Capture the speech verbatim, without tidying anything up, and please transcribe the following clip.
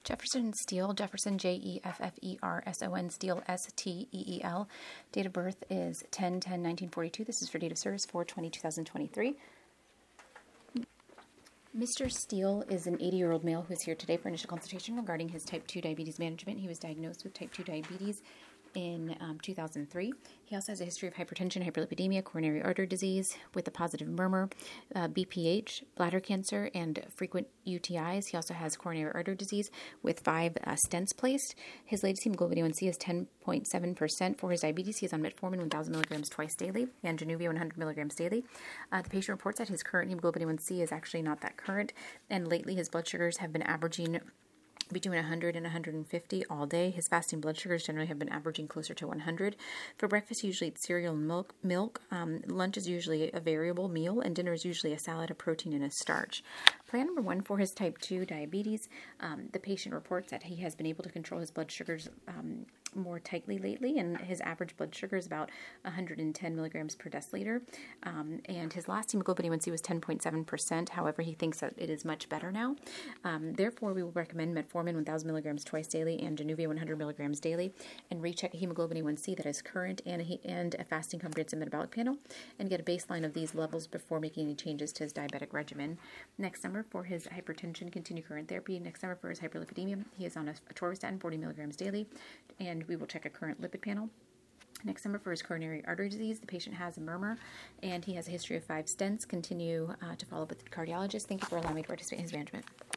Jefferson Steele, Jefferson, J E F F E R S O N, Steele, S T E E L. Date of birth is ten ten nineteen forty-two. This is for date of service four twenty twenty twenty-three. Mister Steele is an eighty-year-old male who is here today for initial consultation regarding his type two diabetes management. He was diagnosed with type two diabetes in um, two thousand three. He also has a history of hypertension, hyperlipidemia, coronary artery disease with a positive murmur, uh, B P H, bladder cancer, and frequent U T Is. He also has coronary artery disease with five uh, stents placed. His latest hemoglobin A one C is ten point seven percent. For his diabetes, he is on metformin one thousand milligrams twice daily and Januvia one hundred milligrams daily. Uh, the patient reports that his current hemoglobin A one C is actually not that current, and lately his blood sugars have been averaging between one hundred and one hundred fifty all day. His fasting blood sugars generally have been averaging closer to one hundred. For breakfast, he usually eats cereal and milk. milk. Um, lunch is usually a variable meal, and dinner is usually a salad, a protein, and a starch. Plan number one for his type two diabetes. Um, the patient reports that he has been able to control his blood sugars um, more tightly lately, and his average blood sugar is about one hundred ten milligrams per deciliter. Um, and his last hemoglobin A one C was ten point seven percent. However, he thinks that it is much better now. Um, therefore, we will recommend metformin one thousand milligrams twice daily and Januvia one hundred milligrams daily, and recheck a hemoglobin A one C that is current and a, and a fasting comprehensive metabolic panel, and get a baseline of these levels before making any changes to his diabetic regimen. Next summer for his hypertension, continue current therapy. Next summer for his hyperlipidemia, he is on a atorvastatin forty milligrams daily, and we will check a current lipid panel. Next summer for his coronary artery disease, the patient has a murmur, and he has a history of five stents. Continue uh, to follow up with the cardiologist. Thank you for allowing me to participate in his management.